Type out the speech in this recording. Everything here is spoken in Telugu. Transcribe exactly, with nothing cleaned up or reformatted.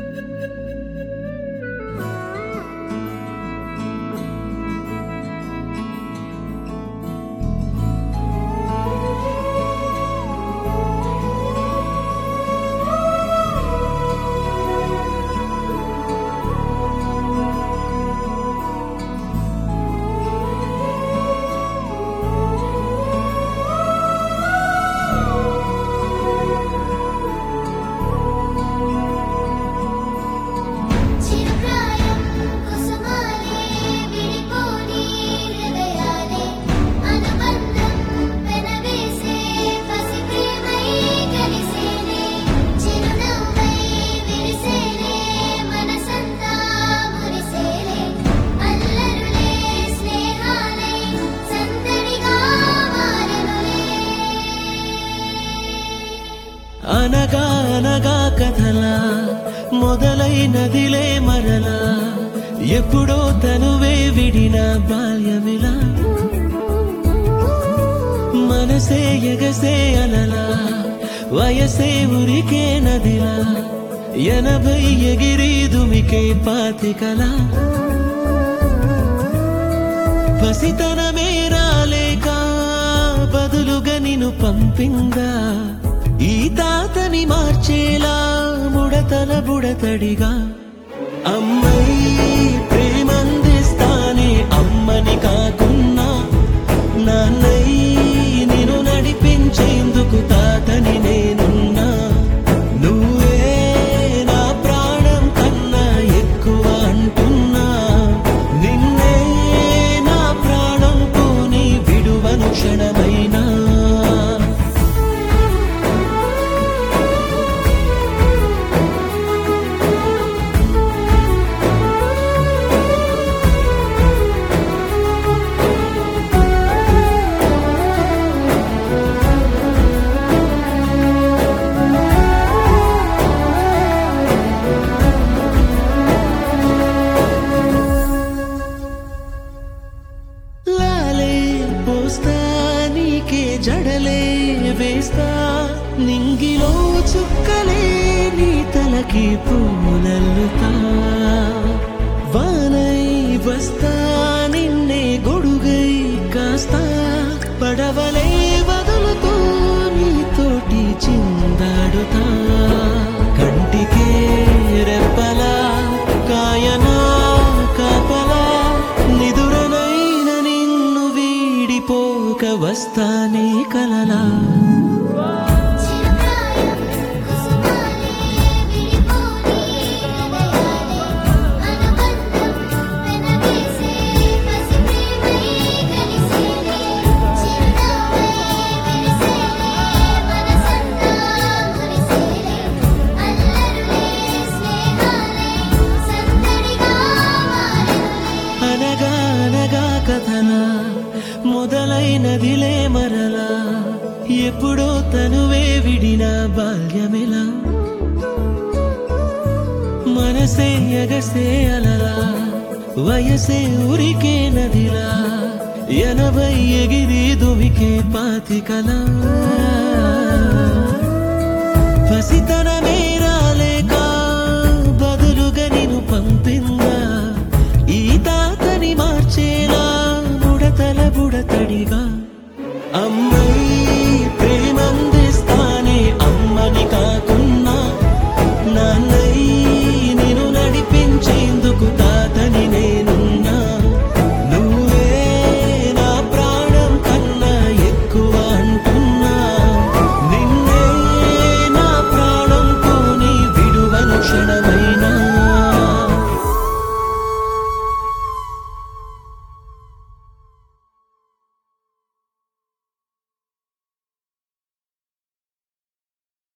అనగా అనగా కథలా మొదలైనదిలే మరలా ఎప్పుడో తనువే విడిన బాల్యమిలా మనసే ఎగసే అలలా వయసే ఉరికే నదిలా ఎనభై ఎగిరి దుమికే పాతికలా పసితనమే రాలేక బదులుగా నిన్ను పంపిందా ఈ తాతని మార్చేలా ముడతల బుడతడిగా అమ్మై ప్రేమందిస్తానే అమ్మని కాకున్నా నాన్నై నిన్ను నడిపించేందుకు తాతని నేనున్నా నువ్వే నా ప్రాణం కన్నా ఎక్కువ అంటున్నా నిన్నే నా ప్రాణం పోని విడువను క్షణమైనా జడలే వేస్తా నింగిలో చుక్కలే నీ తలకి పూలల్లుతా వానై వస్తా నిన్నే గొడుగై కాస్తా పడవలే వదులుతూ నీతోటి చిందాడుతా కంటికే రెప్పలా కాయనా కాపలా నిదురనైన నిన్ను వీడిపోక వస్తానే కలలా అనగా అనగా కథలా మొదలైనదిలే మరలా ఎప్పుడో తనువే విడిన బాల్యమిలా మనసే ఎగసే అలలా వయసే ఉరికే నదిలా ఎనభై ఎగిరి దుమికే పాతికలా పసితనమే రాలేక బదులుగా నిన్ను పంపిందా ఈ తాతని మార్చేలా ముడతల బుడతడిగా